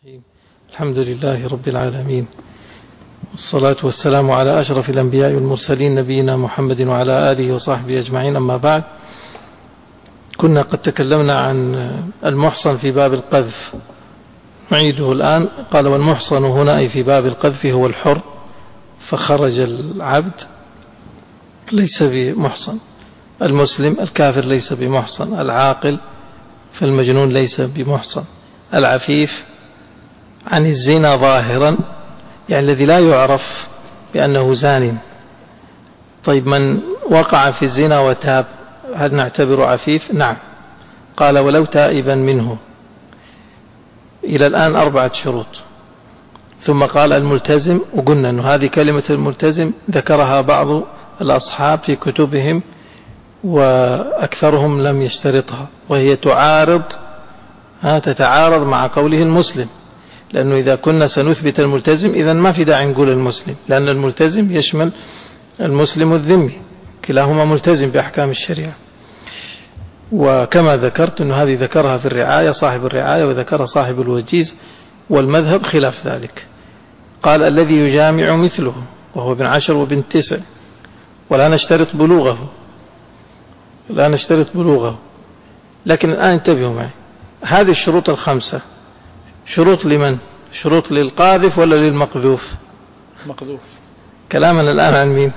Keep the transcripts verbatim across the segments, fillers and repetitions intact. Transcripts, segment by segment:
الرحيم. الحمد لله رب العالمين، والصلاة والسلام على أشرف الأنبياء والمرسلين نبينا محمد وعلى آله وصحبه أجمعين. أما بعد، كنا قد تكلمنا عن المحصن في باب القذف، نعيده الآن. قال: والمحصن هنا أي في باب القذف هو الحر، فخرج العبد ليس بمحصن، المسلم الكافر ليس بمحصن، العاقل فالمجنون ليس بمحصن، العفيف عن الزنا ظاهرا، يعني الذي لا يعرف بأنه زان. طيب، من وقع في الزنا وتاب هل نعتبر عفيف؟ نعم. قال: ولو تائبا منه. إلى الآن أربعة شروط. ثم قال: الملتزم، وقلنا أن هذه كلمة الملتزم ذكرها بعض الأصحاب في كتبهم وأكثرهم لم يشترطها، وهي تعارض تتعارض مع قوله المسلم، لأنه إذا كنا سنثبت الملتزم إذن ما في داعي نقول المسلم، لأن الملتزم يشمل المسلم الذمي، كلاهما ملتزم بأحكام الشريعة. وكما ذكرت أن هذه ذكرها في الرعاية صاحب الرعاية، وذكرها صاحب الوجيز، والمذهب خلاف ذلك. قال: الذي يجامع مثله وهو ابن عشر وابن تسع، ولا نشترط بلوغه، لا نشترط بلوغه. لكن الآن انتبهوا معي، هذه الشروط الخمسة شروط لمن؟ شروط للقاذف ولا للمقذوف؟ مقذوف. كلامنا الآن عن مين؟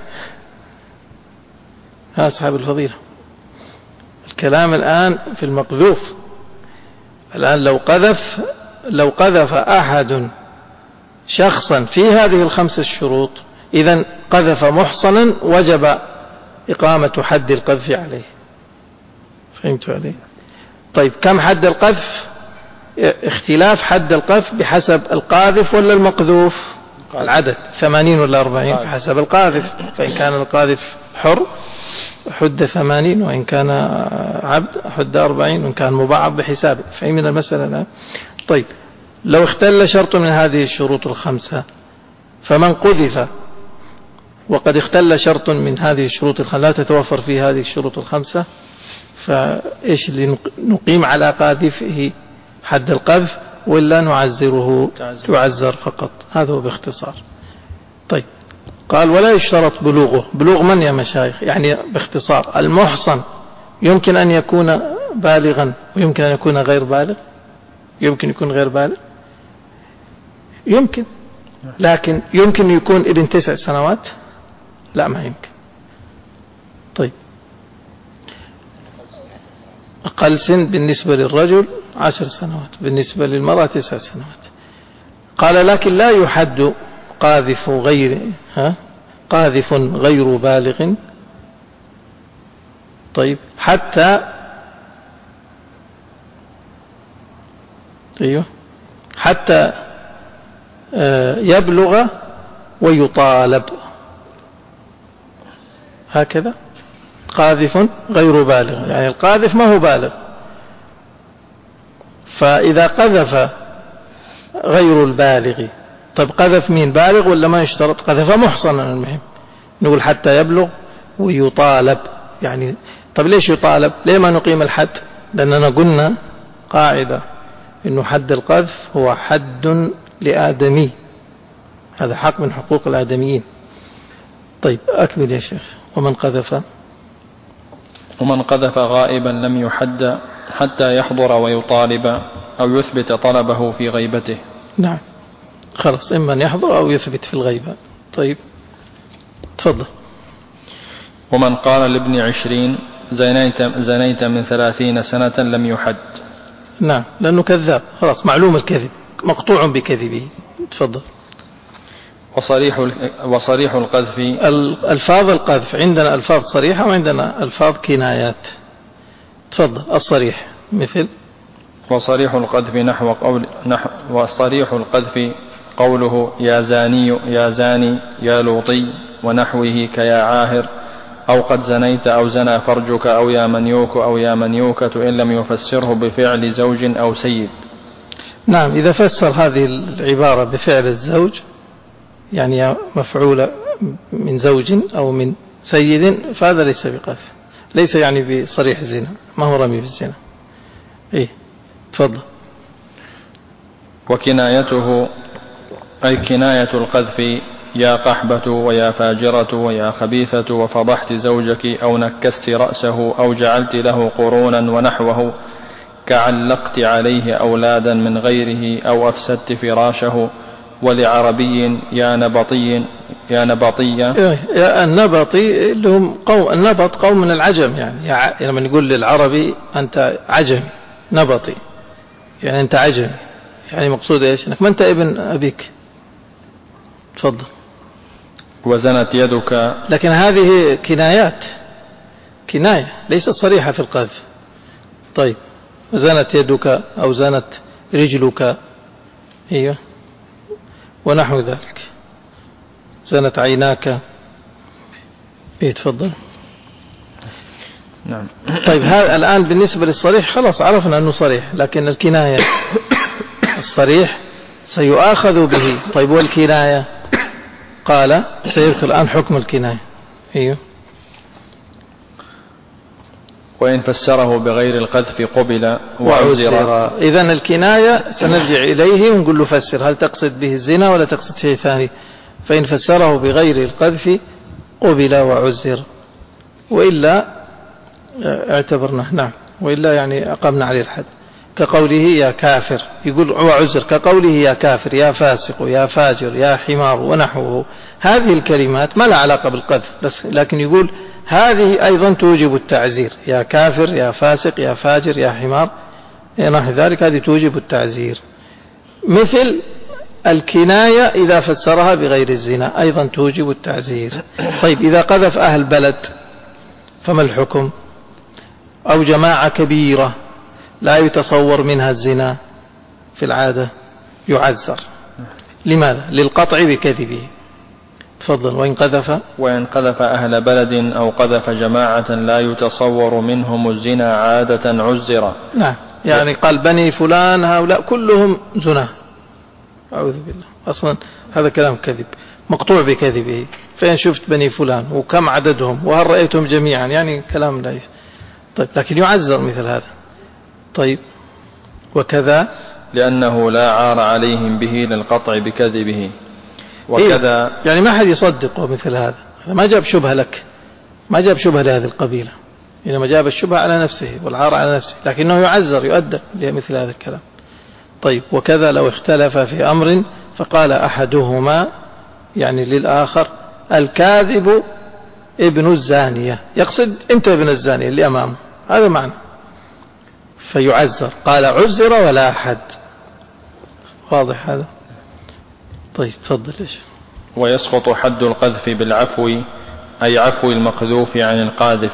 ها أصحاب الفضيلة، الكلام الآن في المقذوف. الآن لو قذف لو قذف أحد شخصا في هذه الخمس الشروط، إذن قذف محصنا وجب إقامة حد القذف عليه. فهمتوا عليه؟ طيب، كم حد القذف؟ اختلاف حد القذف بحسب القاذف ولا المقذوف؟ العدد ثمانين ولا أربعين؟ بحسب القاذف. فإن كان القاذف حر حد ثمانين، وإن كان عبد حد أربعين، وإن كان مبعض بحسابه. فهمنا المسألة الآن؟ طيب، لو اختل شرط من هذه الشروط الخمسة، فمن قذف وقد اختل شرط من هذه الشروط الخمسة، لا تتوفر فيه هذه الشروط الخمسة، فإيش اللي نقيم على قاذفه؟ حد القذف ولا نعزره؟ تعزر فقط. هذا هو باختصار. طيب، قال: ولا يشترط بلوغه. بلوغ من يا مشايخ؟ يعني باختصار، المحصن يمكن أن يكون بالغا ويمكن أن يكون غير بالغ. يمكن يكون غير بالغ، يمكن، لكن يمكن يكون ابن تسع سنوات؟ لا، ما يمكن. طيب، أقل سن بالنسبة للرجل عشر سنوات، بالنسبة للمرأة تسع سنوات. قال: لكن لا يحد قاذف غير ها قاذف غير بالغ. طيب، حتى أيوه حتى يبلغ ويطالب، هكذا. قاذف غير بالغ، يعني القاذف ما هو بالغ. فإذا قذف غير البالغ، طيب قذف مين؟ بالغ ولا ما يشترط؟ قذف محصنا. المهم نقول حتى يبلغ ويطالب. يعني طيب، ليش يطالب؟ ليه ما نقيم الحد؟ لأننا قلنا قاعدة إنه حد القذف هو حد لآدمي، هذا حق من حقوق الآدميين. طيب، أكمل يا شيخ. ومن قذف ومن قذف غائبا لم يحد حتى يحضر ويطالب أو يثبت طلبه في غيبته. نعم، خلاص، إما أن يحضر أو يثبت في الغيبة. طيب، تفضل. ومن قال لابن عشرين زنيت, زنيت من ثلاثين سنة لم يحد. نعم، لأنه كذاب، خلاص، معلوم الكذب، مقطوع بكذبه. تفضل. وصريح وصريح القذف، الفاظ القذف عندنا ألفاظ صريحة وعندنا ألفاظ كنايات. تفضل. الصريح مثل وصريح القذف نحو قول نحو وصريح القذف قوله يا زاني يا زاني يا لوطي ونحوه كيا عاهر، أو قد زنيت أو زنى فرجك أو يا منيوك أو يا منيوكة، إن لم يفسره بفعل زوج أو سيد. نعم، إذا فسر هذه العبارة بفعل الزوج، يعني مفعول من زوج أو من سيد، فهذا ليس بقذف، ليس يعني بصريح الزنا، ما هو رمي بالزنا. إيه، تفضل. وكنايته أي كناية القذف يا قحبة ويا فاجرة ويا خبيثة وفضحت زوجك أو نكست رأسه أو جعلت له قرونا ونحوه، كعلقت عليه أولادا من غيره أو أفسدت فراشه. ولعربي يا نبطي يا نبطي يا النبطي اللي هم قوم النبط قوم من العجم، يعني لما نقول للعربي أنت عجمي نبطي يعني أنت عجمي، يعني مقصود إيش؟ أنك ما أنت ابن أبيك. تفضل. وزنت يدك، لكن هذه كنايات، كناية ليست صريحة في القذف. طيب وزنت يدك أو زنت رجلك، ايوه، ونحو ذلك، زنت عيناك. ايه تفضل. نعم. طيب هذا الآن بالنسبة للصريح خلاص عرفنا أنه صريح، لكن الكناية الصريح سيؤاخذ به. طيب والكناية؟ قال سيذكر الآن حكم الكناية. ايوه. وإن فسره بغير القذف قبل وعذر. إذن الكناية سنرجع إليه ونقول له فسر، هل تقصد به الزنا ولا تقصد شيء ثاني؟ فإن فسره بغير القذف قبل وعذر، وإلا اعتبرنا نعم، وإلا يعني أقمنا عليه الحد. كقوله يا كافر يقول وعذر، كقوله يا كافر يا فاسق يا فاجر يا حمار ونحوه. هذه الكلمات ما لها علاقة بالقذف، بس لكن يقول هذه أيضا توجب التعزير، يا كافر يا فاسق يا فاجر يا حمار نحو ذلك، هذه توجب التعزير. مثل الكناية إذا فسرها بغير الزنا أيضا توجب التعزير. طيب إذا قذف أهل بلد فما الحكم؟ أو جماعة كبيرة لا يتصور منها الزنا في العادة يعزر. لماذا؟ للقطع بكذبه. تفضل. وإن قذف وإن قذف أهل بلد أو قذف جماعة لا يتصور منهم الزنا عادة عزر. نعم، يعني قال بني فلان هؤلاء كلهم زنا، أعوذ بالله، أصلا هذا كلام كذب مقطوع بكذبه. فإن شفت بني فلان وكم عددهم وهل رأيتهم جميعا، يعني كلام لا يس. طيب لكن يعزر مثل هذا. طيب وكذا لأنه لا عار عليهم به للقطع بكذبه. وكذا إيه؟ يعني ما حد يصدقه مثل هذا، ما جاب شبهة لك، ما جاب شبهة لهذه القبيلة، إنما جاب الشبهة على نفسه والعار على نفسه، لكنه يعزر يؤدب لمثل هذا الكلام. طيب وكذا لو اختلف في أمر فقال أحدهما يعني للآخر الكاذب ابن الزانية، يقصد أنت ابن الزانية اللي أمامه، هذا معنى، فيعزر. قال عزر ولا أحد. واضح هذا؟ طيب تفضل. إيش؟ ويسقط حد القذف بالعفو، أي عفو المقذوف عن القاذف،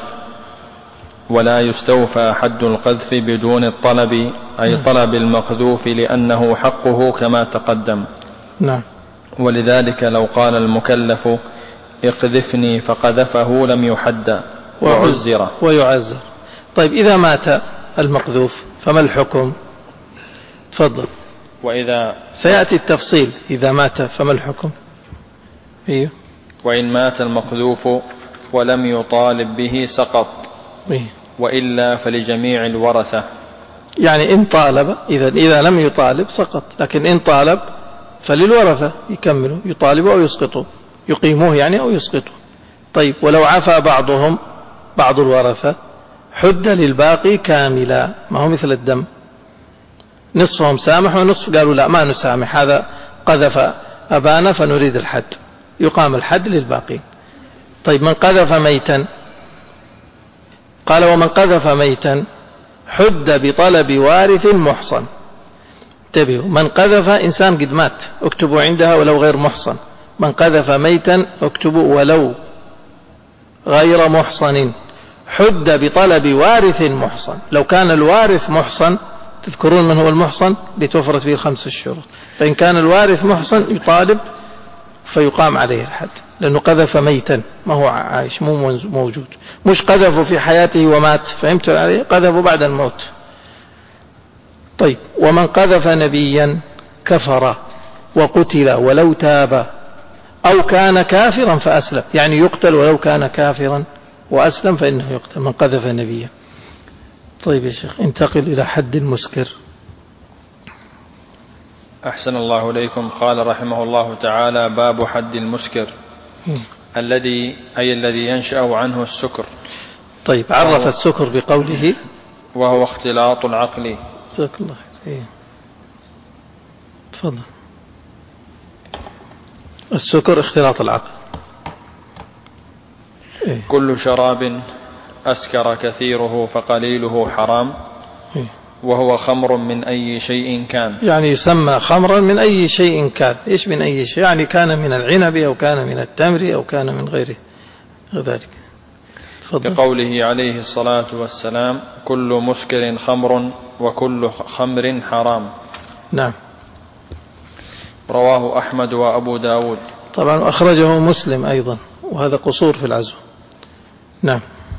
ولا يستوفى حد القذف بدون الطلب، أي طلب المقذوف، لأنه حقه كما تقدم. نعم. ولذلك لو قال المكلف اقذفني فقذفه لم يحد وعزر ويعزر. طيب إذا مات المقذوف فما الحكم؟ تفضل. وإذا سيأتي التفصيل. إذا مات فما الحكم؟ إيه؟ وإن مات المقذوف ولم يطالب به سقط. إيه؟ وإلا فلجميع الورثة. يعني إن طالب، إذا إذا لم يطالب سقط، لكن إن طالب فللورثة يكملوا، يطالبوا أو يسقطوا، يقيموه يعني أو يسقطوا. طيب ولو عفى بعضهم بعض الورثة حد للباقي كاملا، ما هو مثل الدم، نصفهم سامح ونصف قالوا لا ما نسامح، هذا قذف أبانا فنريد الحد، يقام الحد للباقي. طيب من قذف ميتا، قال ومن قذف ميتا حد بطلب وارث محصن. انتبهوا، من قذف إنسان قد مات اكتبوا عندها ولو غير محصن، من قذف ميتا اكتبوا ولو غير محصن، حد بطلب وارث محصن. لو كان الوارث محصن، تذكرون من هو المحصن لتوفرت فيه الخمس الشروط، فإن كان الوارث محصن يطالب فيقام عليه الحد، لأنه قذف ميتا ما هو عايش مو موجود، مش قذفه في حياته ومات، فهمت عليه؟ قذفه بعد الموت. طيب ومن قذف نبيا كفر وقتل ولو تاب أو كان كافرا فأسلم، يعني يقتل ولو كان كافرا وأسلم فإنه يقتل من قذف نبيا. طيب يا شيخ انتقل إلى حد المسكر. أحسن الله إليكم. قال رحمه الله تعالى: باب حد المسكر الذي أي الذي ينشأ عنه السكر. طيب، عرف السكر بقوله وهو اختلاط العقل. جزاك الله خير. تفضل. السكر اختلاط العقل. إيه؟ كل شراب أسكر كثيره فقليله حرام. إيه؟ وهو خمر من أي شيء كان. يعني يسمى خمرا من أي شيء كان. إيش من أي شيء؟ يعني كان من العنب أو كان من التمر أو كان من غيره ذلك. بقوله عليه الصلاة والسلام: كل مسكر خمر وكل خمر حرام. نعم. رواه أحمد وأبو داود. طبعا أخرجه مسلم أيضا، وهذا قصور في العزو. نعم.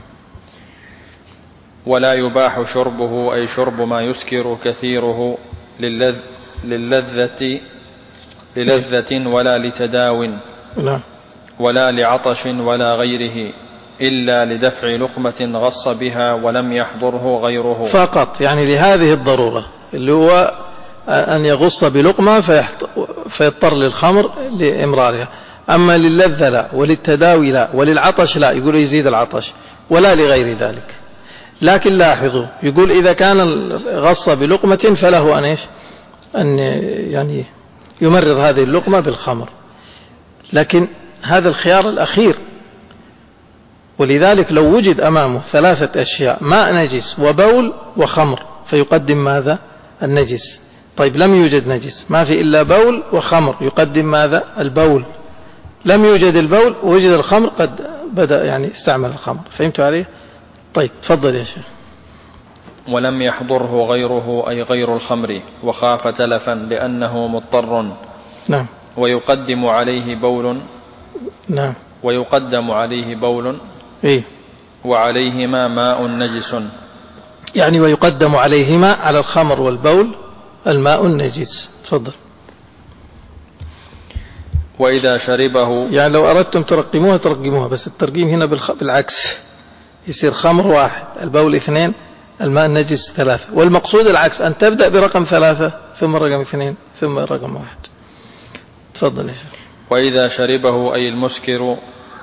ولا يباح شربه أي شرب ما يسكر كثيره للذ للذة للذة ولا لتداو. نعم. ولا لعطش ولا غيره إلا لدفع لقمة غص بها ولم يحضره غيره. فقط، يعني لهذه الضرورة اللي هو أن يغص بلقمة فيضطر للخمر لإمرارها. أما للذة لا، وللتداوي لا، وللعطش لا، يقول يزيد العطش، ولا لغير ذلك. لكن لاحظوا، يقول إذا كان غص بلقمة فله أن إيش؟ أن يعني يمرر هذه اللقمة بالخمر، لكن هذا الخيار الأخير. ولذلك لو وجد أمامه ثلاثة أشياء: ماء نجس وبول وخمر، فيقدم ماذا؟ النجس. طيب، لم يوجد نجس، ما في إلا بول وخمر، يقدم ماذا؟ البول. لم يوجد البول ووجد الخمر، قد بدأ يعني استعمل الخمر. فهمتوا عليه؟ طيب، تفضل يا شيخ. ولم يحضره غيره أي غير الخمر، وخاف تلفا لأنه مضطر. نعم. ويقدم عليه بول. نعم. ويقدم عليه بول. إيه؟ وعليهما ماء نجس. يعني ويقدم عليهما، على الخمر والبول، الماء النجس. تفضل. وإذا شربه، يعني لو أردتم ترقموها ترقموها، بس الترقيم هنا بالعكس، يصير خمر واحد، البول اثنين، الماء النجس ثلاثة. والمقصود العكس، أن تبدأ برقم ثلاثة ثم رقم اثنين ثم رقم واحد. تفضل يا شيخ. وإذا شربه أي المسكر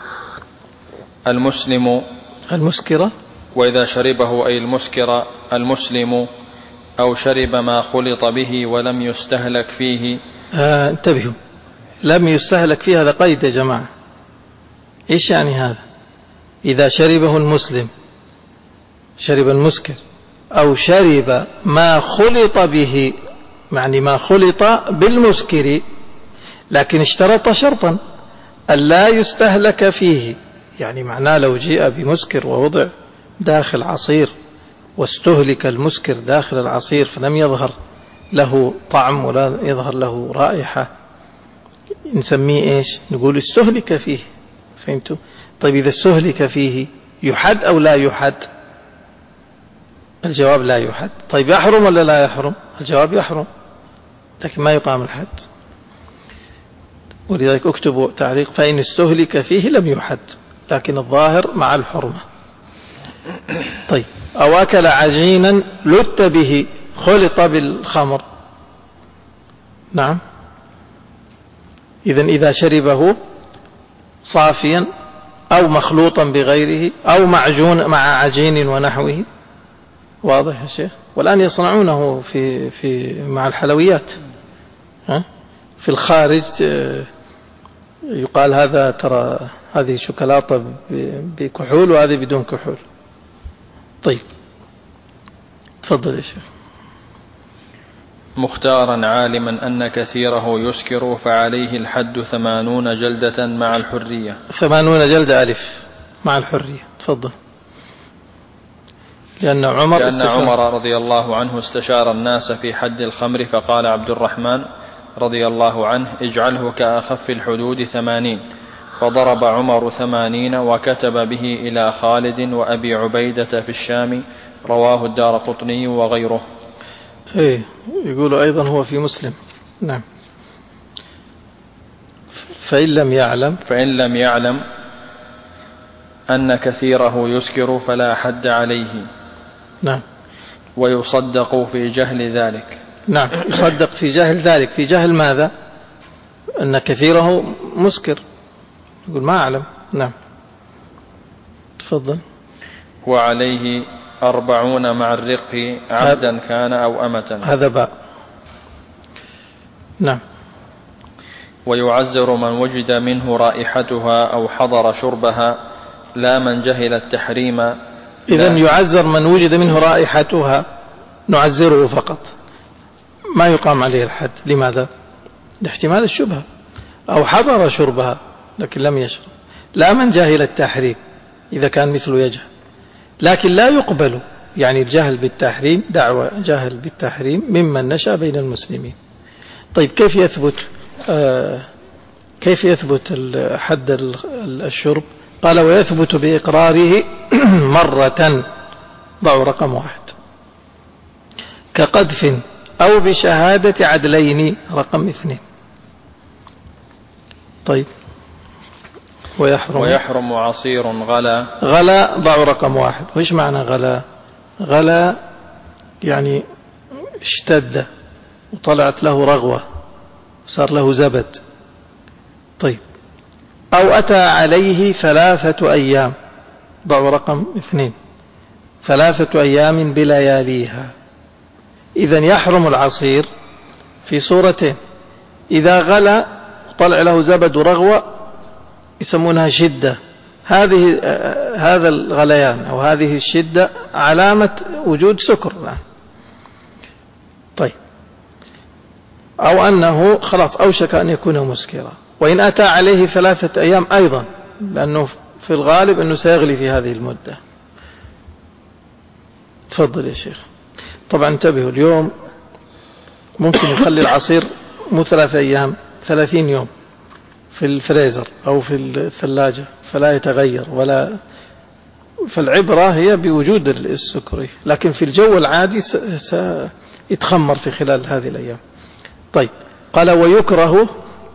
المسلم المسكرة. وإذا شربه أي المسكر المسلم أو شرب ما خلط به ولم يستهلك فيه. آه انتبهوا، لم يستهلك فيه، هذا قيد يا جماعة. إيش يعني هذا؟ إذا شربه المسلم، شرب المسكر، أو شرب ما خلط به، يعني ما خلط بالمسكر، لكن اشترط شرطا ألا يستهلك فيه. يعني معناه لو جاء بمسكر ووضع داخل عصير واستهلك المسكر داخل العصير فلم يظهر له طعم ولا يظهر له رائحة، نسميه إيش؟ نقول استهلك فيه. فهمتوا؟ طيب، إذا استهلك فيه يحد أو لا يحد؟ الجواب لا يحد. طيب، يحرم ولا لا يحرم؟ الجواب يحرم، لكن ما يقام الحد. ولذلك اكتبوا تعليق: فإن استهلك فيه لم يحد، لكن الظاهر مع الحرمة. طيب، أو أكل عجينا لت به، خلط بالخمر. نعم. إذن إذا شربه صافيا أو مخلوطا بغيره أو معجون مع عجين ونحوه. واضح يا شيخ؟ والآن يصنعونه في في مع الحلويات. ها؟ في الخارج يقال هذا ترى هذه شوكولاتة بكحول وهذه بدون كحول. طيب، تفضل يا شيخ. مختارا عالما أن كثيره يسكر فعليه الحد ثمانون جلدة مع الحرية. ثمانون جلدة ألف مع الحرية. تفضل. لأن عمر لأن عمر رضي الله عنه استشار الناس في حد الخمر، فقال عبد الرحمن رضي الله عنه: اجعله كأخف الحدود ثمانين. فضرب عمر ثمانين وكتب به إلى خالد وأبي عبيدة في الشام. رواه الدارقطني وغيره. إيه، يقول أيضا هو في مسلم. نعم. فإن لم يعلم فإن لم يعلم أن كثيره يسكر فلا حد عليه. نعم. ويصدق في جهل ذلك. نعم يصدق في جهل ذلك. في جهل ماذا؟ أن كثيره مسكر، يقول ما أعلم. نعم تفضل. وعليه أربعون مع الرق عبدا كان أو أمة. هذا باء. نعم. ويعزر من وجد منه رائحتها أو حضر شربها لا من جهل التحريم. إذن يعزر من وجد منه رائحتها، نعزره فقط، ما يقام عليه الحد. لماذا؟ لاحتمال الشبهة. أو حضر شربها لكن لم يشرب، لا من جهل التحريم إذا كان مثله يجهل، لكن لا يقبل يعني الجهل بالتحريم، دعوة جهل بالتحريم ممن نشأ بين المسلمين. طيب كيف يثبت آه كيف يثبت حد الشرب؟ قال ويثبت بإقراره مرة، ضعوا رقم واحد، كقذف أو بشهادة عدلين رقم اثنين. طيب ويحرم ويحرم عصير غلا. غلا ضعوا رقم واحد. وإيش معنى غلا؟ غلا يعني اشتد وطلعت له رغوة صار له زبد. طيب أو أتى عليه ثلاثة أيام، ضعوا رقم اثنين، ثلاثة أيام بلياليها. إذن يحرم العصير في صورتين: إذا غلا وطلع له زبد ورغوة يسمونها شدة، هذه هذا الغليان أو هذه الشدة علامة وجود سكر. طيب أو أنه خلاص أوشك أن يكون مسكرا. وإن أتى عليه ثلاثة أيام أيضا، لأنه في الغالب أنه سيغلي في هذه المدة. تفضل يا شيخ. طبعا انتبهوا، اليوم ممكن يخلي العصير مو ثلاثة أيام، ثلاثين يوم في الفريزر أو في الثلاجة فلا يتغير ولا. فالعبرة هي بوجود السكري، لكن في الجو العادي سيتخمر في خلال هذه الأيام. طيب قال ويكره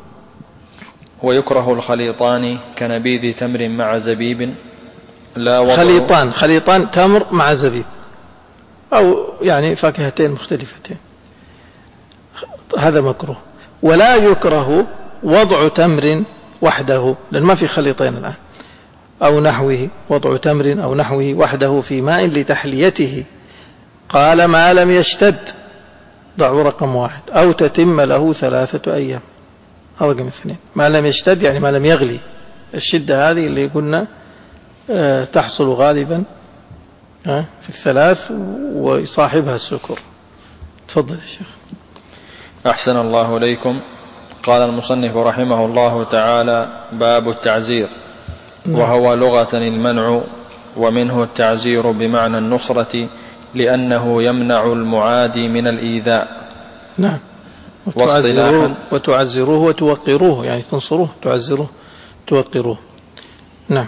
ويكره الخليطان كنبيذ تمر مع زبيب لا وضع. خليطان خليطان تمر مع زبيب أو يعني فاكهتين مختلفتين، هذا مكروه. ولا يكره وضع تمر وحده، لأن ما في خليطين الآن، أو نحوه، وضع تمر أو نحوه وحده في ماء لتحليته. قال ما لم يشتد، ضعوا رقم واحد، أو تتم له ثلاثة أيام، أو رقم اثنين. ما لم يشتد يعني ما لم يغلي. الشدة هذه اللي قلنا آه تحصل غالبا آه في الثلاث ويصاحبها السكر. تفضل يا شيخ. أحسن الله إليكم. قال المصنف رحمه الله تعالى: باب التعزير. نعم. وهو لغة المنع، ومنه التعزير بمعنى النصرة، لأنه يمنع المعادي من الإيذاء. نعم. وتعزروه, وتعزروه وتوقروه، يعني تنصروه، تعزروه توقروه. نعم.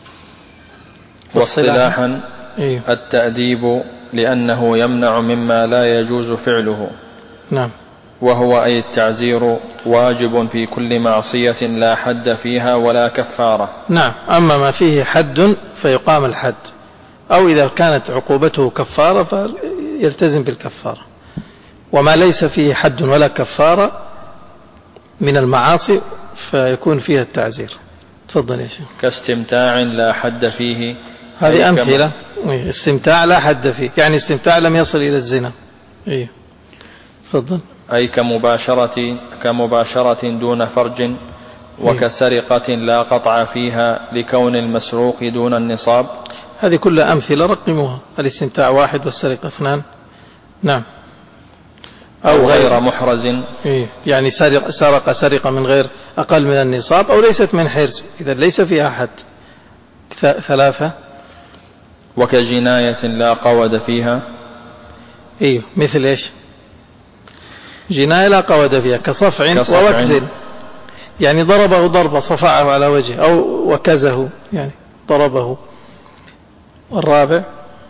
واصطلاحا إيه؟ التأديب، لأنه يمنع مما لا يجوز فعله. نعم. وهو أي التعزير واجب في كل معصية لا حد فيها ولا كفارة. نعم. أما ما فيه حد فيقام الحد، أو إذا كانت عقوبته كفارة فيلتزم بالكفارة. وما ليس فيه حد ولا كفارة من المعاصي فيكون فيها التعزير. تفضل يا شيخ. كاستمتاع لا حد فيه، هذه أمثلة. استمتاع لا حد فيه يعني استمتاع لم يصل إلى الزنا. إيه. تفضل. أي كمباشرة كمباشرة دون فرج، وكسرقة لا قطع فيها لكون المسروق دون النصاب. هذه كلها أمثلة رقموها. الاستمتاع واحد والسرقة اثنان. نعم. أو, أو غير محرز، إيه؟ يعني سرق, سرق سرقة من غير أقل من النصاب، أو ليست من حرز، إذا ليس فيها حد. ثلاثة. وكجناية لا قود فيها. إيه مثل إيش؟ جناية لا قود فيها، كصفع, كصفع ووكز، يعني ضربه ضربة صفعه على وجهه، أو وكزه يعني ضربه. والرابع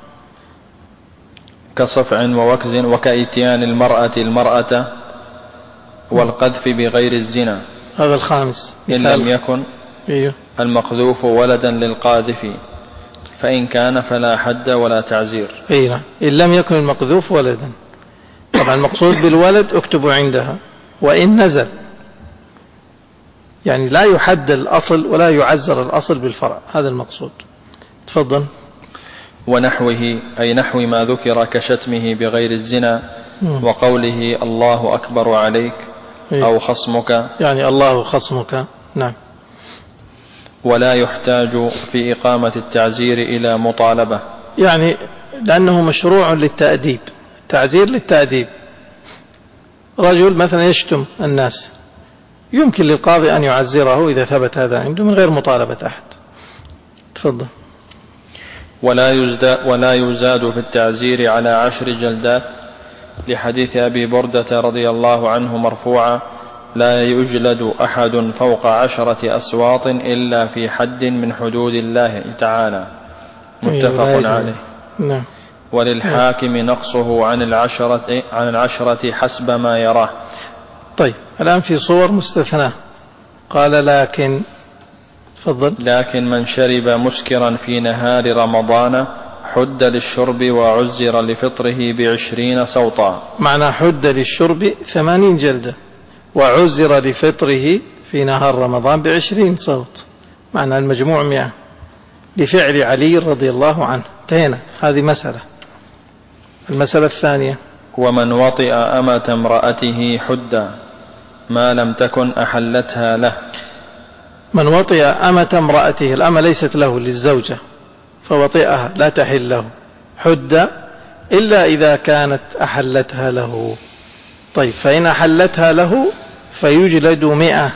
كصفع ووكز، وكإتيان المرأة المرأة، والقذف بغير الزنا. هذا الخامس. إن لم يكن إيه؟ المقذوف ولدا للقاذف، فإن كان فلا حد ولا تعزير. إيه؟ إن لم يكن المقذوف ولدا، طبعا المقصود بالولد اكتبوا عندها وإن نزل، يعني لا يحد الأصل ولا يعزر الأصل بالفرع، هذا المقصود. تفضل. ونحوه أي نحو ما ذكر كشتمه بغير الزنا وقوله الله أكبر عليك أو خصمك، يعني الله خصمك. نعم. ولا يحتاج في إقامة التعزير إلى مطالبة، يعني لأنه مشروع للتأديب، تعزير للتأديب. رجل مثلا يشتم الناس، يمكن للقاضي أن يعزره إذا ثبت هذا عنده من غير مطالبة أحد. تفضل. ولا يزداد, ولا يزاد في التعزير على عشر جلدات، لحديث أبي بردة رضي الله عنه مرفوعا: لا يجلد أحد فوق عشرة أسواط إلا في حد من حدود الله تعالى، متفق عليه. نعم. وللحاكم نقصه عن العشرة, عن العشرة حسب ما يراه. طيب الآن في صور مستثناة، قال لكن. تفضل. لكن من شرب مسكرا في نهار رمضان حد للشرب وعزر لفطره بعشرين صوتا. معنى حد للشرب ثمانين جلدة وعزر لفطره في نهار رمضان بعشرين صوت، معنى المجموع مئة، لفعل علي رضي الله عنه. انتهينا. هذه مسألة. المسألة الثانية: ومن وطئ أمة امرأته حدا ما لم تكن أحلتها له. من وطئ أمة امرأته، الأمة ليست له، للزوجة، فوطئها لا تحل له، حد إلا إذا كانت أحلتها له. طيب فإن أحلتها له فيجلد مئة،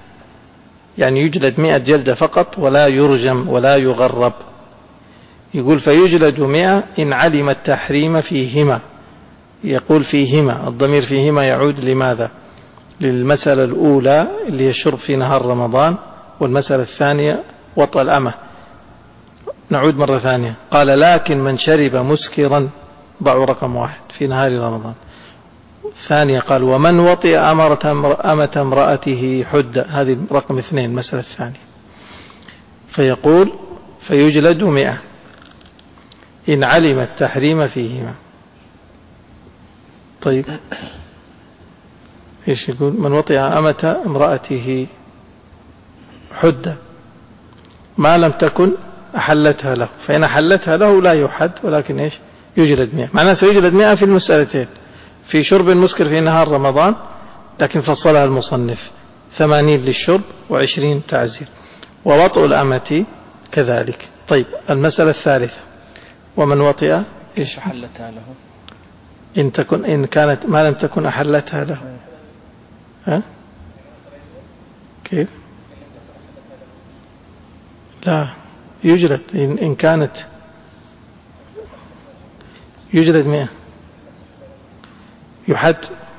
يعني يجلد مئة جلدة فقط ولا يرجم ولا يغرب. يقول فيجلد مئة إن علم التحريم فيهما. يقول فيهما، الضمير فيهما يعود لماذا؟ للمسألة الأولى اللي هي الشرب في نهار رمضان، والمسألة الثانية وطأ الأمة. نعود مرة ثانية. قال لكن من شرب مسكرا، ضعوا رقم واحد، في نهار رمضان. ثانية قال ومن وطئ أمة امرأته حد، هذه رقم اثنين، المسألة الثانية. فيقول فيجلد مئة إن علم التحريم فيهما. طيب إيش يقول؟ من وطئ أمة امرأته حد ما لم تكن أحلتها له، فإن أحلتها له لا يحد، ولكن إيش؟ يجلد مئة. معناه سيجلد مئة في المسألتين، في شرب المسكر في نهار رمضان، لكن فصلها المصنف ثمانين للشرب وعشرين تعزير، ووطئ الأمة كذلك. طيب المسألة الثالثة: ومن وطئ إيش؟ أحلتها له إن تكن إن كانت ما لم تكن أحلتها له. ها؟ كيف؟ لا يجلد إن, إن كانت يجلد مئة، يحد.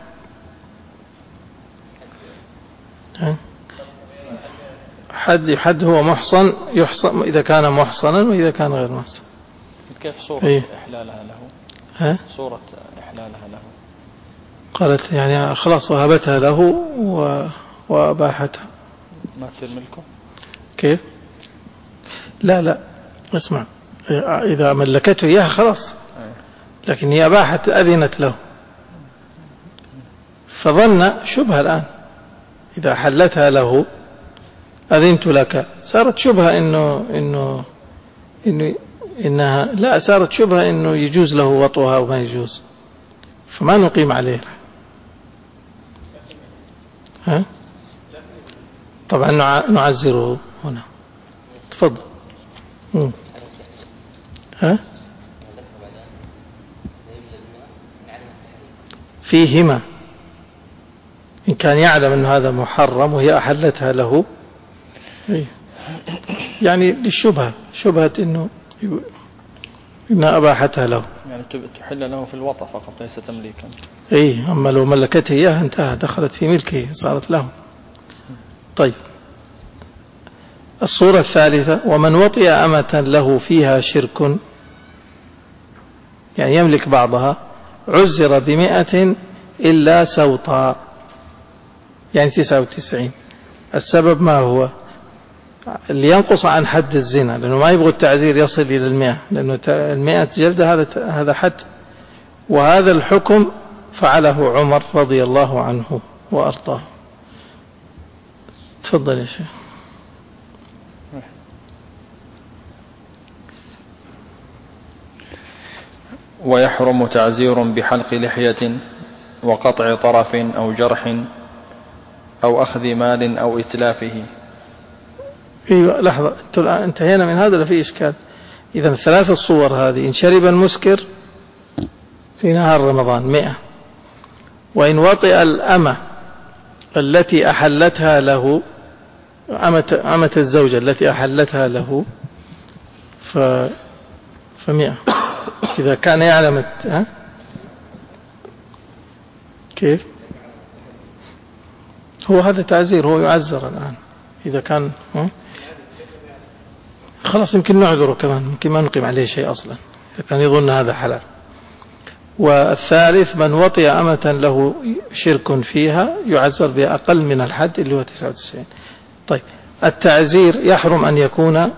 ها؟ حد يحد هو محصن، يحصن إذا كان محصنا وإذا كان غير محصن. كيف صورة إيه؟ إحلالها له؟ ها؟ صورة إحلالها له. قالت يعني خلاص وهبتها له و... وأباحتها. ما تصير ملكه؟ كيف؟ لا لا اسمع، إذا ملكته إياها خلاص، لكن هي أباحت، أذنت له، فظن شبهة الآن. إذا حلتها له أذنت لك، صارت شبهة إنه إنه إنه إنها لا، صارت شبهة إنه يجوز له وطئها وما يجوز، فما نقيم عليه. ها؟ طبعا نعزره هنا. تفضل. مم. ها؟ فيهما إن كان يعلم أن هذا محرم وهي أحلتها له، يعني للشبهة، شبهة إنه إنها أباحتها له، يعني تحل له في الوطأ فقط ليس تمليكا. إيه، أما لو ملكته إياها انتهى، دخلت في ملكه، صارت له. طيب الصورة الثالثة: ومن وطئ أمة له فيها شرك، يعني يملك بعضها، عزر بمئة إلا سوطا، يعني تسعة وتسعين. السبب ما هو؟ اللي ينقص عن حد الزنا، لأنه ما يبغى التعزير يصل إلى المئة، لأنه المئة جلدة هذا هذا حد، وهذا الحكم فعله عمر رضي الله عنه وأرضاه. تفضل يا شيخ. ويحرم تعزير بحلق لحية وقطع طرف أو جرح أو أخذ مال أو إتلافه. ايوه لحظة، انتهينا من هذا لفي إشكال. إذا الثلاث الصور هذه إن شرب المسكر في نهار رمضان مئة، وإن وطئ الأمة التي أحلتها له أمة, أمة الزوجة التي أحلتها له ف... فمئة. إذا كان يعلم ها؟ كيف هو هذا تعزير، هو يعزر الآن إذا كان ها؟ خلاص يمكن نعذره كمان، يمكن ما نقيم عليه شيء أصلا إذا كان يظن هذا حلال. والثالث من وطئ أمة له شرك فيها يعزر بأقل من الحد اللي هو تسعة وتسعين. طيب التعزير يحرم أن يكون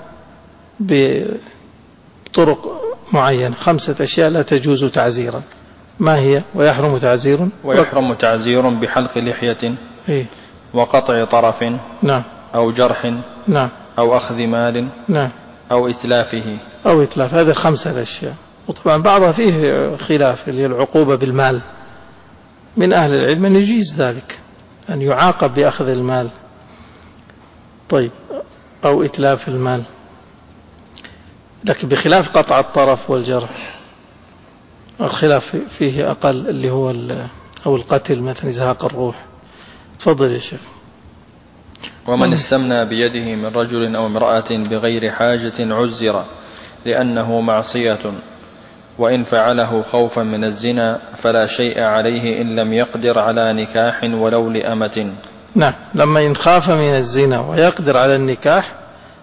بطرق معينة، خمسة أشياء لا تجوز تعزيرا. ما هي؟ ويحرم تعزير ويحرم تعزير بحلق لحية إيه؟ وقطع طرف نعم أو جرح نعم أو أخذ مال نعم أو إتلافه أو إتلاف. هذه الخمسة الأشياء، وطبعا بعضها فيه خلاف اللي هي العقوبة بالمال. من أهل العلم أن يجيز ذلك، أن يعاقب بأخذ المال طيب أو إتلاف المال، لكن بخلاف قطع الطرف والجرح الخلاف فيه أقل، اللي هو أو القتل مثلا إزهاق الروح. تفضل يا شيخ. ومن استمنى بيده من رجل أو امرأة بغير حاجة عزر لأنه معصية، وإن فعله خوفا من الزنا فلا شيء عليه إن لم يقدر على نكاح ولو لأمة. نعم، لما ينخاف من الزنا ويقدر على النكاح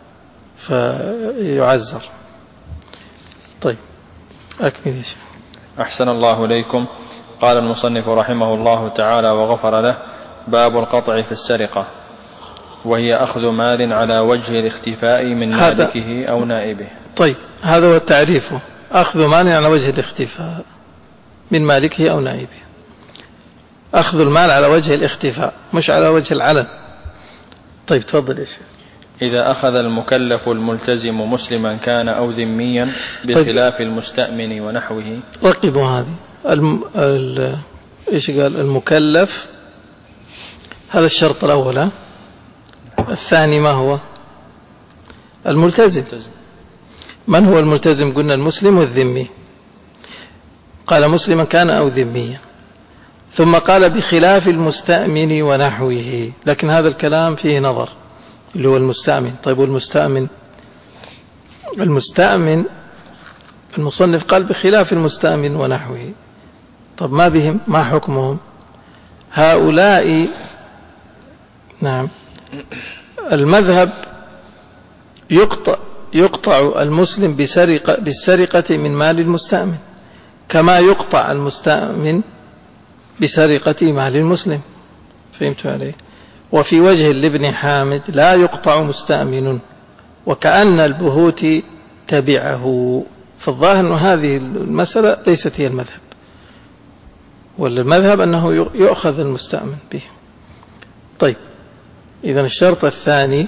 فيعزر. طيب أكمل يا شيخ. أحسن الله إليكم. قال المصنف رحمه الله تعالى وغفر له: باب القطع في السرقة، وهي أخذ مال على وجه الاختفاء من مالكه أو نائبه. طيب هذا هو التعريف، أخذ مال على وجه الاختفاء من مالكه أو نائبه. أخذ المال على وجه الاختفاء مش على وجه العلن. طيب تفضل يا شيخ. إذا أخذ المكلف الملتزم مسلما كان أو ذميا بخلاف طيب. المستأمن ونحوه. رقبوا هذه الم... ال... إيش قال؟ المكلف، هذا الشرط الأول. الثاني ما هو؟ الملتزم. من هو الملتزم؟ قلنا المسلم والذمي. قال مسلما كان أو ذميا، ثم قال بخلاف المستأمن ونحوه، لكن هذا الكلام فيه نظر اللي هو المستأمن. طيب والمستأمن؟ المستأمن المصنف قال بخلاف المستأمن ونحوه. طب ما بهم؟ ما حكمهم هؤلاء؟ نعم، المذهب يقطع, يقطع المسلم بسرقة بالسرقة من مال المستأمن كما يقطع المستأمن بسرقة مال المسلم. فهمت عليه؟ وفي وجه لابن حامد لا يقطع مستأمن وكأن البهوت تبعه. فالظاهر أن هذه المسألة ليست هي المذهب، والمذهب أنه يؤخذ المستأمن به. طيب إذن الشرط الثاني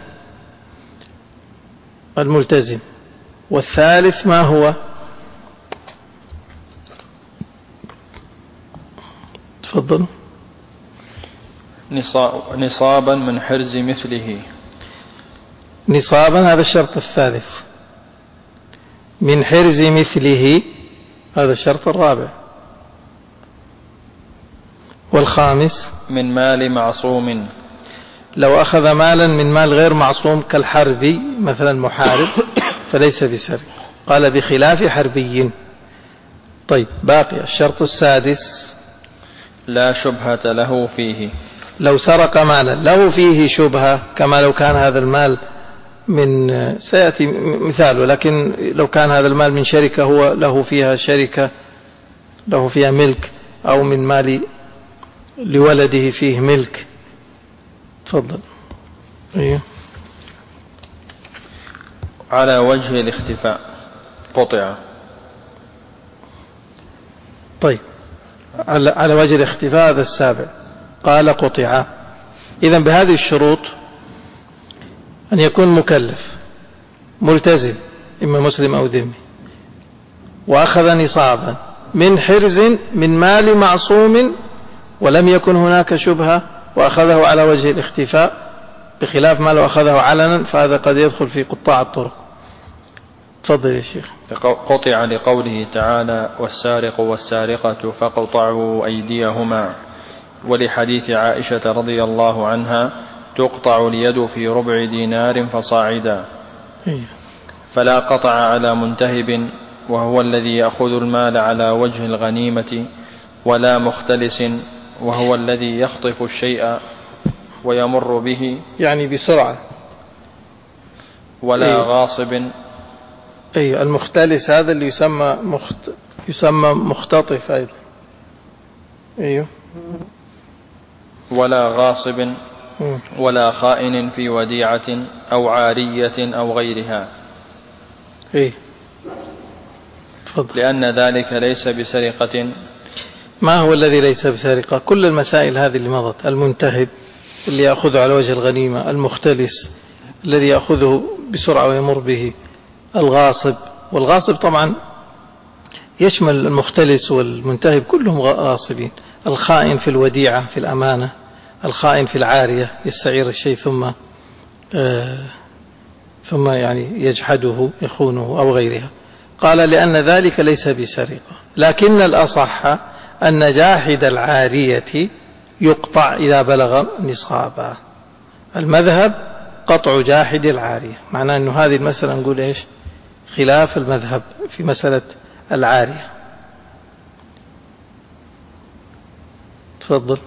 الملتزم، والثالث ما هو؟ تفضل. نصابا من حرز مثله. نصابا هذا الشرط الثالث، من حرز مثله هذا الشرط الرابع، والخامس من مال معصوم. لو أخذ مالا من مال غير معصوم كالحربي مثلا محارب فليس بسرقة. قال بخلاف حربي. طيب باقي الشرط السادس لا شبهة له فيه. لو سرق مالا له فيه شبهة، كما لو كان هذا المال من سيأتي مثال، ولكن لو كان هذا المال من شركة هو له فيها شركة له فيها ملك، أو من مال لولده فيه ملك. تفضل. أيه. على وجه الاختفاء قطع. طيب على وجه الاختفاء هذا السابع. قال قطع. إذن بهذه الشروط أن يكون مكلف ملتزم إما مسلم أو ذمي، وأخذ نصابا من حرز من مال معصوم ولم يكن هناك شبهة وأخذه على وجه الاختفاء، بخلاف ما لو أخذه علنا فهذا قد يدخل في قطاع الطرق. تفضل يا شيخ. قطع لقوله تعالى والسارق والسارقة فاقطعوا أيديهما، ولحديث عائشة رضي الله عنها تقطع اليد في ربع دينار فصاعدا. فلا قطع على منتهب وهو الذي يأخذ المال على وجه الغنيمة، ولا مختلس وهو الذي يخطف الشيء ويمر به يعني بسرعة، ولا أيوه. غاصب. أي المختلس هذا اللي يسمى مخت... يسمى مختطف أيضا. أيوه. ولا غاصب ولا خائن في وديعة أو عارية أو غيرها. إيه. تفضل. لأن ذلك ليس بسرقة. ما هو الذي ليس بسرقة؟ كل المسائل هذه اللي مضت، المنتهب اللي يأخذه على وجه الغنيمة، المختلس الذي يأخذه بسرعة ويمر به، الغاصب، والغاصب طبعا يشمل المختلس والمنتهب كلهم غاصبين، الخائن في الوديعة في الأمانة، الخائن في العارية يستعير الشيء ثم آه ثم يعني يجحده يخونه أو غيرها. قال لأن ذلك ليس بسرقة، لكن الأصح أن جاحد العارية يقطع إذا بلغ نصابا. المذهب قطع جاحد العارية، معناه أنه هذه المسألة نقول إيش خلاف المذهب في مسألة العارية. تفضل.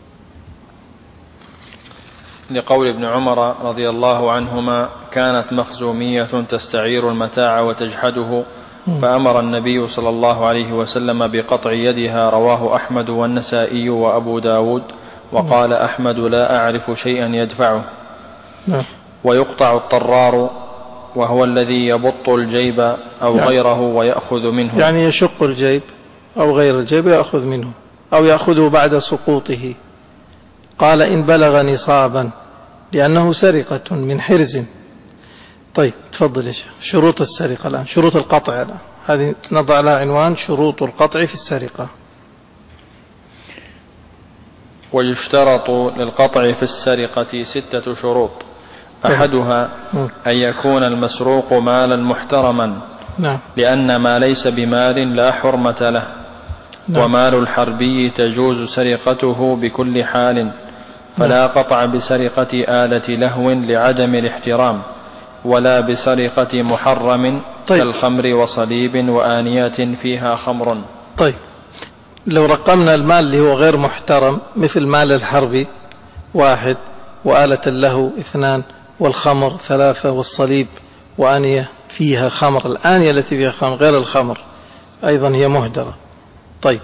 لقول ابن عمر رضي الله عنهما كانت مخزومية تستعير المتاع وتجحده، فأمر النبي صلى الله عليه وسلم بقطع يدها. رواه أحمد والنسائي وأبو داود، وقال أحمد لا أعرف شيئا يدفعه. ويقطع الطرار وهو الذي يبط الجيب أو يعني غيره ويأخذ منه، يعني يشق الجيب أو غير الجيب يأخذ منه أو يأخذه بعد سقوطه. قال إن بلغ نصابا لأنه سرقة من حرز. طيب تفضل يا شيخ. شروط السرقة الآن، شروط القطع الآن، هذه نضع لها عنوان شروط القطع في السرقة. ويشترط للقطع في السرقة ستة شروط. أحدها أن يكون المسروق مالا محترما، نعم. لأن ما ليس بمال لا حرمة له، نعم. ومال الحربي تجوز سرقته بكل حال، فلا قطع بسرقة آلة لهو لعدم الاحترام، ولا بسرقة محرم طيب. كالخمر وصليب وآنيات فيها خمر. طيب لو رقمنا المال اللي هو غير محترم مثل مال الحربي واحد، وآلة اللهو اثنان، والخمر ثلاثة، والصليب وآنية فيها خمر، الآنية التي فيها خمر غير الخمر أيضا هي مهدرة. طيب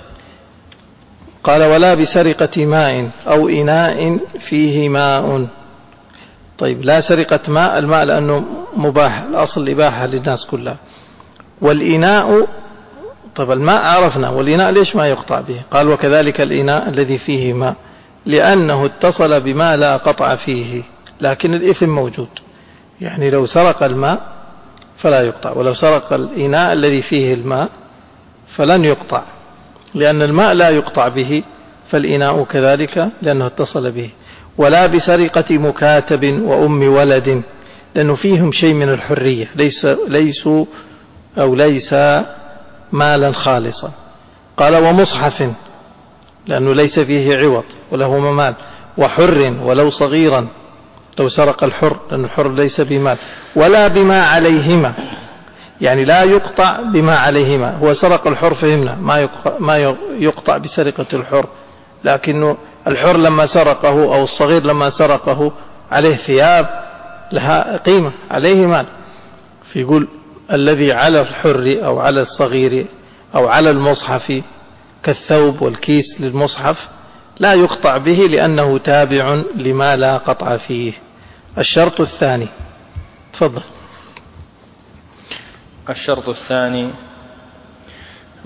قال ولا بسرقة ماء أو إناء فيه ماء. طيب لا سرقة ماء، الماء لأنه مباح، الأصل الإباحة للناس كلها. والإناء طيب الماء عرفنا، والإناء ليش ما يقطع به؟ قال وكذلك الإناء الذي فيه ماء، لأنه اتصل بما لا قطع فيه لكن الإثم موجود، يعني لو سرق الماء فلا يقطع، ولو سرق الإناء الذي فيه الماء فلن يقطع، لأن الماء لا يقطع به، فالإناء كذلك لأنه اتصل به. ولا بسرقة مكاتب وأم ولد، لأنه فيهم شيء من الحرية، ليس ليسوا أو ليس مالا خالصا. قال ومصحف، لأنه ليس فيه عوض وله مال. وحر ولو صغيرا، لو سرق الحر لأن الحر ليس بمال. ولا بما عليهما، يعني لا يقطع بما عليهما. هو سرق الحر فهمنا ما يقطع بسرقة الحر، لكنه الحر لما سرقه أو الصغير لما سرقه عليه ثياب لها قيمة، عليه مال. فيقول الذي على الحر أو على الصغير أو على المصحف كالثوب والكيس للمصحف لا يقطع به لأنه تابع لما لا قطع فيه. الشرط الثاني. تفضل. الشرط الثاني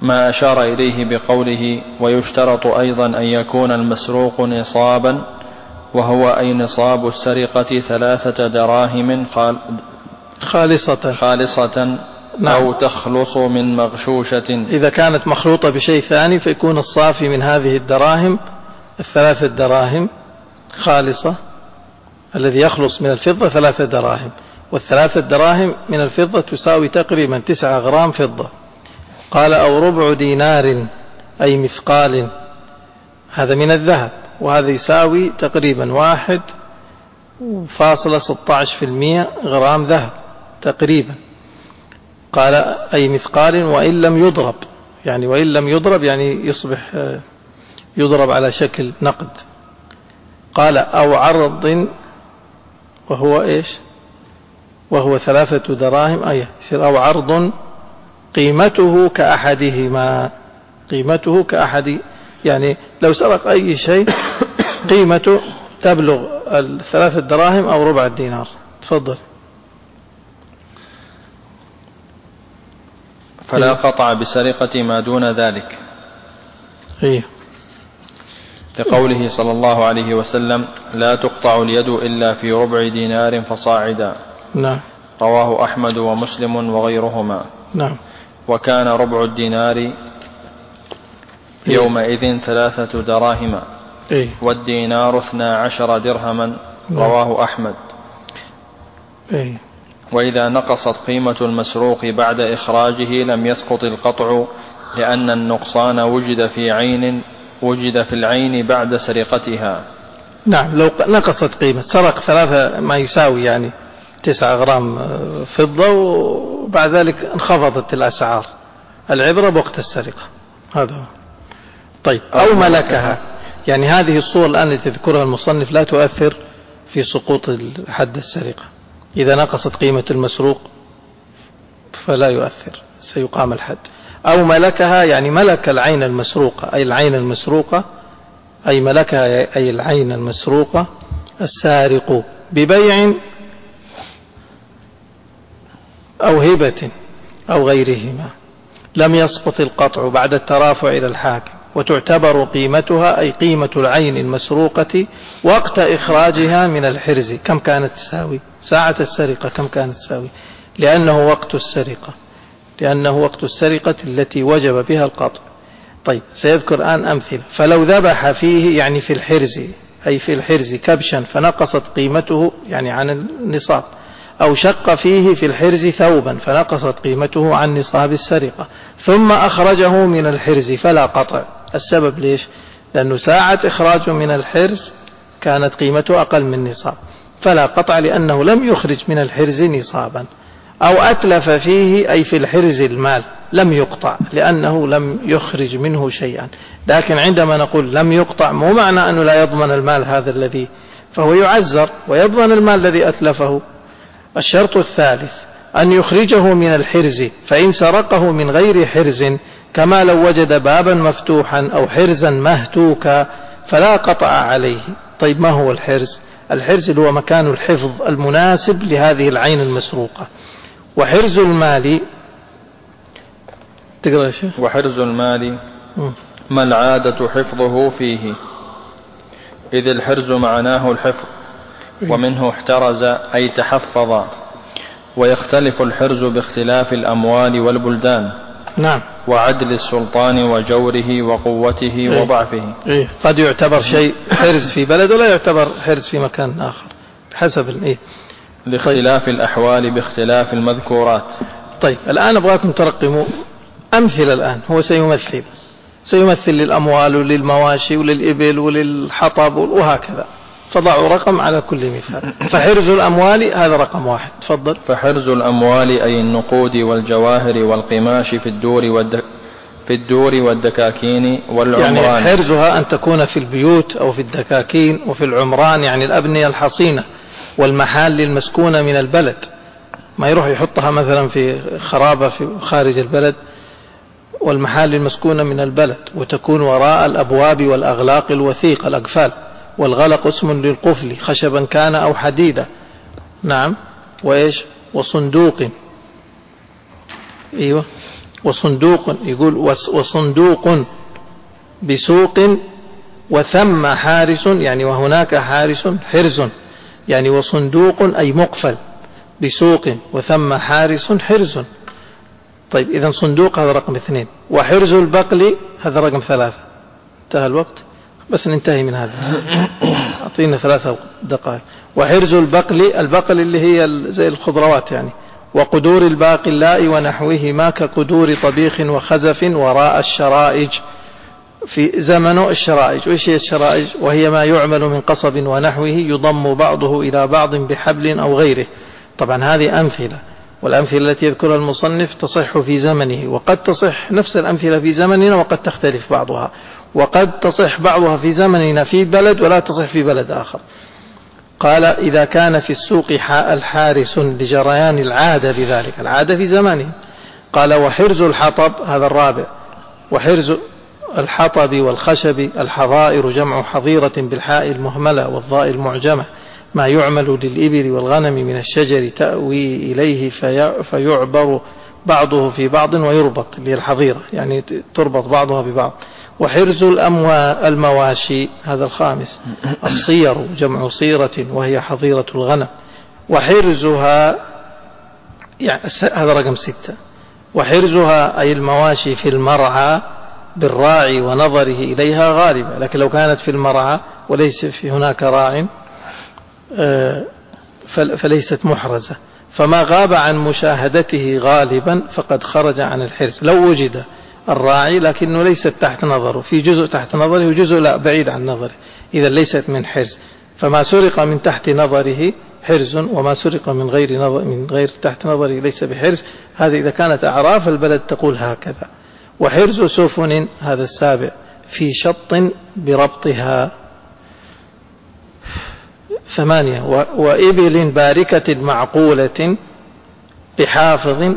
ما أشار إليه بقوله ويشترط أيضا أن يكون المسروق نصابا، وهو أي نصاب السرقة ثلاثة دراهم خالصة, خالصة نعم. أو تخلص من مغشوشة. إذا كانت مخلوطة بشيء ثاني فيكون الصافي من هذه الدراهم الثلاثة دراهم خالصة، الذي يخلص من الفضة ثلاثة دراهم، والثلاثة دراهم من الفضة تساوي تقريبا تسعة غرام فضة. قال أو ربع دينار أي مثقال، هذا من الذهب، وهذا يساوي تقريبا واحد فاصلة ستة عشر في المئة غرام ذهب تقريبا. قال أي مثقال وإن لم يضرب، يعني وإن لم يضرب يعني يصبح يضرب على شكل نقد. قال أو عرض، وهو إيش؟ وهو ثلاثة دراهم، أي يصير أو عرض قيمته كأحدهما، قيمته كأحد، يعني لو سرق أي شيء قيمته تبلغ الثلاثة دراهم أو ربع الدينار. تفضل. فلا قطع بسرقة ما دون ذلك. إيه. لقوله صلى الله عليه وسلم لا تقطع اليد إلا في ربع دينار فصاعدا. نعم. رواه أحمد ومسلم وغيرهما. نعم. وكان ربع الدينار يومئذ ثلاثة دراهم. إيه؟ والدينار اثنا عشر درهما. رواه أحمد. إيه؟ وإذا نقصت قيمة المسروق بعد إخراجه لم يسقط القطع، لأن النقصان وجد في عين وجد في العين بعد سرقتها. نعم. لو نقصت قيمة، سرق ثلاثة ما يساوي يعني تسعة غرام فضة، وبعد ذلك انخفضت الأسعار، العبرة بوقت السرقة. هذا هو. طيب. أو ملكها، يعني هذه الصور الآن التي تذكرها المصنف لا تؤثر في سقوط حد السرقة. إذا نقصت قيمة المسروق فلا يؤثر، سيقام الحد. أو ملكها يعني ملك العين المسروقة، أي العين المسروقة، أي ملكها أي العين المسروقة السارق ببيع أو هبة أو غيرهما، لم يسقط القطع بعد الترافع إلى الحاكم، وتعتبر قيمتها أي قيمة العين المسروقة وقت إخراجها من الحرز. كم كانت تساوي ساعة السرقة؟ كم كانت تساوي؟ لأنه وقت السرقة، لأنه وقت السرقة التي وجب بها القطع. طيب. سيذكر الآن أمثلة. فلو ذبح فيه يعني في الحرز، أي في الحرز كبشا فنقصت قيمته يعني عن النصاب، أو شق فيه في الحرز ثوبا فنقصت قيمته عن نصاب السرقة، ثم أخرجه من الحرز فلا قطع. السبب ليش؟ لأنه ساعة إخراجه من الحرز كانت قيمته أقل من نصاب، فلا قطع لأنه لم يخرج من الحرز نصابا. أو أتلف فيه أي في الحرز المال، لم يقطع لأنه لم يخرج منه شيئا. لكن عندما نقول لم يقطع مو معنى أنه لا يضمن المال هذا الذي، فهو يعزر ويضمن المال الذي أتلفه. الشرط الثالث أن يخرجه من الحرز، فإن سرقه من غير حرز كما لو وجد بابا مفتوحا أو حرزا مهتوكا فلا قطع عليه. طيب. ما هو الحرز؟ الحرز هو مكان الحفظ المناسب لهذه العين المسروقة. وحرز المال تقرأ شيء؟ وحرز المال ما العادة حفظه فيه، إذ الحرز معناه الحفظ، ومنه احترز أي تحفظ. ويختلف الحرز باختلاف الأموال والبلدان. نعم. وعدل السلطان وجوره وقوته إيه؟ وضعفه. إيه؟ قد يعتبر شيء حرز في بلد ولا يعتبر حرز في مكان آخر حسب الإيه. لاختلاف طيب. الأحوال باختلاف المذكورات. طيب. الآن أبغاكم ترقموا أمثلة. الآن هو سيمثل سيمثل للأموال وللمواشي وللإبل وللحطب وهكذا، فضعوا رقم على كل مثال. فحرز الأموال هذا رقم واحد. تفضل. فحرز الأموال أي النقود والجواهر والقماش في الدور والدك في الدور والدكاكين والعمران. يعني حرزها أن تكون في البيوت أو في الدكاكين وفي العمران، يعني الأبنية الحصينة والمحال المسكونة من البلد، ما يروح يحطها مثلا في خرابة في خارج البلد، والمحال المسكونة من البلد، وتكون وراء الأبواب والأغلاق الوثيقة الأقفال، والغلق اسم للقفل خشبا كان أو حديدا. نعم. وإيش؟ وصندوق. أيوة. وصندوق، يقول وصندوق بسوق وثم حارس، يعني وهناك حارس حرز، يعني وصندوق أي مقفل بسوق وثم حارس حرز. طيب إذن صندوق هذا رقم اثنين، وحرز البقل هذا رقم ثلاثة. انتهى الوقت، بس ننتهي من هذا. أعطينا ثلاثة دقائق. وحرز البقل، البقل اللي هي زي الخضروات يعني. وقدور الباقلاء ونحوهما كقدور طبيخ وخزف وراء الشرائج، في زمن الشرائج. وإيش هي الشرائج؟ وهي ما يعمل من قصب ونحوه يضم بعضه إلى بعض بحبل أو غيره. طبعا هذه أمثلة، والأمثلة التي يذكرها المصنف تصح في زمنه، وقد تصح نفس الأمثلة في زمننا وقد تختلف بعضها، وقد تصح بعضها في زمننا في بلد ولا تصح في بلد آخر. قال إذا كان في السوق الحارس لجريان العادة بذلك، العادة في زمانه. قال وحرز الحطب هذا الرابع، وحرز الحطب والخشب، الحظائر جمع حظيرة بالحاء المهملة والضاء المعجمة، ما يعمل للإبل والغنم من الشجر تأوي إليه في فيعبر بعضه في بعض ويربط، اللي هي الحظيرة يعني تربط بعضها ببعض. وحرز المواشي هذا الخامس، الصير جمع صيرة وهي حظيرة الغنم. وحرزها يعني هذا رقم ستة، وحرزها أي المواشي في المرعى بالراعي ونظره إليها غالبا، لكن لو كانت في المرعى وليس في هناك راع فليست محرزة. فما غاب عن مشاهدته غالبا فقد خرج عن الحرز. لو وجد الراعي لكنه ليست تحت نظره، في جزء تحت نظره وجزء لا بعيد عن نظره، إذا ليست من حرز. فما سرق من تحت نظره حرز، وما سرق من غير نظر من غير تحت نظره ليس بحرز. هذا إذا كانت أعراف البلد تقول هكذا. وحرز سفن هذا السابع، في شط بربطها. ثمانية، وإبل باركة معقولة بحافظ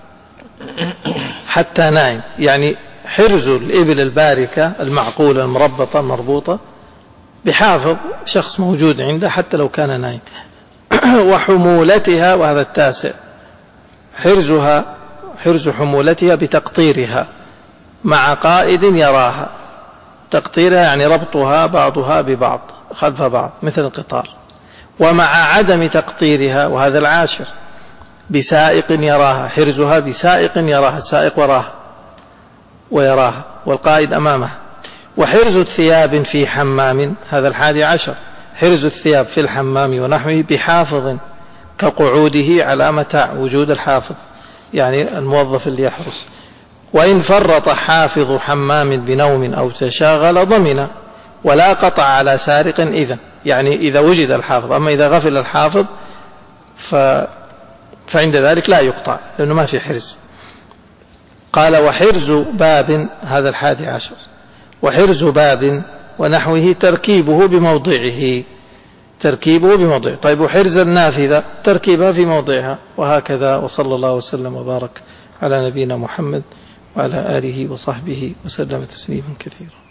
حتى نائم، يعني حرز الإبل الباركة المعقولة المربطة مربوطة بحافظ شخص موجود عنده حتى لو كان نائم. وحمولتها وهذا التاسع، حرزها حرز حمولتها بتقطيرها مع قائد يراها. تقطيرها يعني ربطها بعضها ببعض خلف بعض مثل القطار. ومع عدم تقطيرها وهذا العاشر، بسائق يراها، حرزها بسائق يراها، السائق وراها ويراها والقائد أمامها. وحرز الثياب في حمام هذا الحادي عشر، حرز الثياب في الحمام ونحوه بحافظ كقعوده على متاع، وجود الحافظ يعني الموظف اللي يحرس. وإن فرط حافظ حمام بنوم أو تشاغل ضمن، ولا قطع على سارق إذن، يعني إذا وجد الحافظ. أما إذا غفل الحافظ ف... فعند ذلك لا يقطع لأنه ما في حرز. قال وحرز باب هذا الحادي عشر، وحرز باب ونحوه تركيبه بموضعه، تركيبه بموضعه. طيب وحرز النافذة تركيبها في موضعها، وهكذا. وصلى الله وسلم وبارك على نبينا محمد وعلى آله وصحبه وسلم تسليما كثيرا.